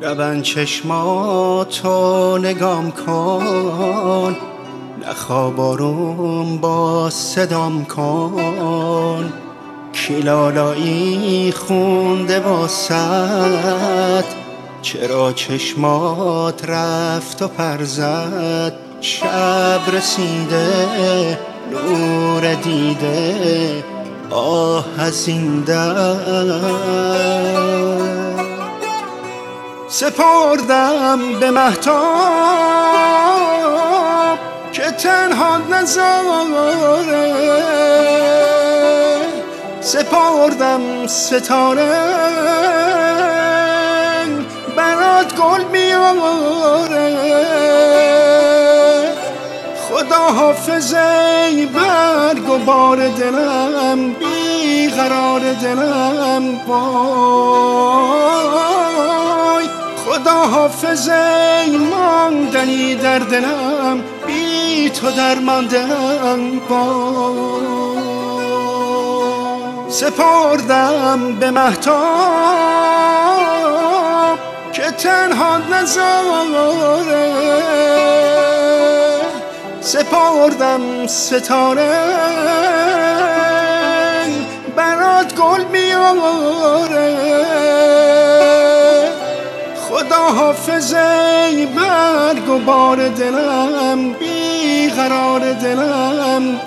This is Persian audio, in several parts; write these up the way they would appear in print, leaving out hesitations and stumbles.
ببند چشماتو نگام کن، نخواب آروم با صدام کن. کیلالایی خونده واسد، چرا چشمات رفت و پر زد؟ شب رسیده نور دیده، آه از این در. سپردم به مهتاب که تنها نذاره، سپردم ستاره برات گل میاره. خدا حافظه برگ و بار دلم، بیقرار دلم وای. خدا حافظه ماندنی در دلم، بی تو درماندم وای. سپردم به مهتاب که تنها نذاره، سپردم ستاره برات گل میاره. خدا حافظه برگ و بار دلم، بیقرار دلم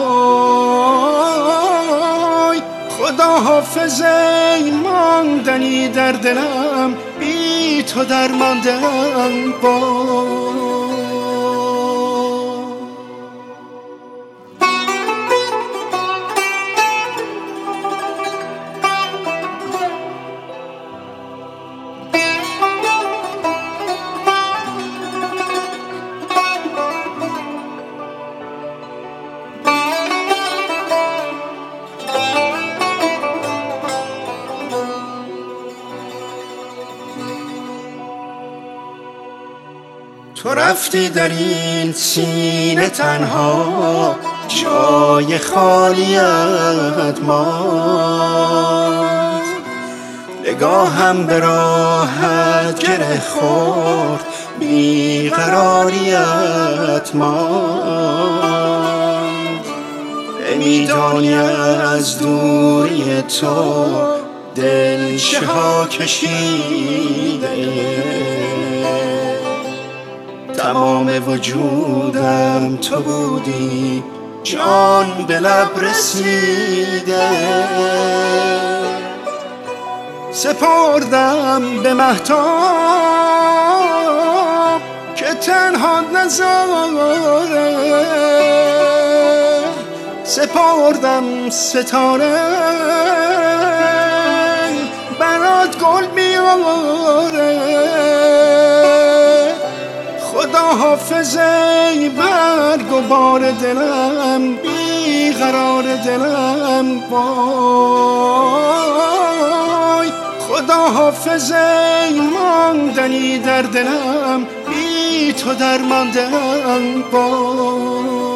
وای. خدا حافظه ماندنی در دلم، بی تو درماندم وای. تو رفتی در این سینه تنها، جای خالیت ماند. نگاهم به راحت گره خورد، بیقراریت ماند. نمیدانی از دوری تو دل چه ها کشیده، تمام وجودم تو بودی، جان به لب رسیده. سپردم به مهتاب که تنها نذاره، سپردم ستاره برات گل میاره. خدا حافظه برگ و بار دلم، بیقرار دلم وای. خدا حافظه ماندنی در دلم، بی تو درماندم وای.